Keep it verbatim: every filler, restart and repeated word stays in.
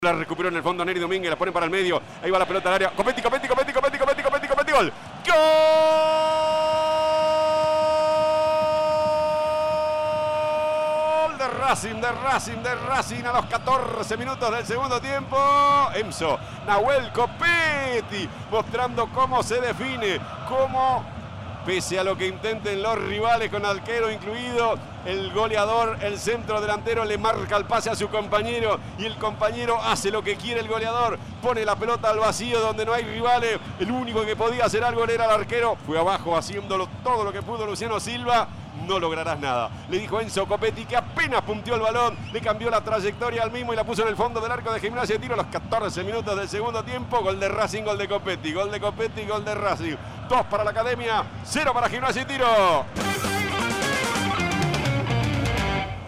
La recuperó en el fondo Neri Domínguez, la pone para el medio. Ahí va la pelota al área. Copetti, Copetti, Copetti, Copetti, Copetti, Copetti, Copetti, gol. ¡Gol! De Racing, de Racing, de Racing a los catorce minutos del segundo tiempo. Enzo, Nahuel Copetti, mostrando cómo se define, cómo, pese a lo que intenten los rivales con arquero incluido, el goleador, el centro delantero le marca el pase a su compañero y el compañero hace lo que quiere el goleador, pone la pelota al vacío donde no hay rivales. El único que podía hacer algo era el arquero, fue abajo haciéndolo todo lo que pudo Luciano Silva. No lograrás nada, le dijo Enzo Copetti, que apenas punteó el balón, le cambió la trayectoria al mismo y la puso en el fondo del arco de Gimnasia de Tiro a los catorce minutos del segundo tiempo. Gol de Racing, gol de Copetti, gol de Copetti, gol de Racing. Dos para la Academia, cero para Gimnasia de Tiro.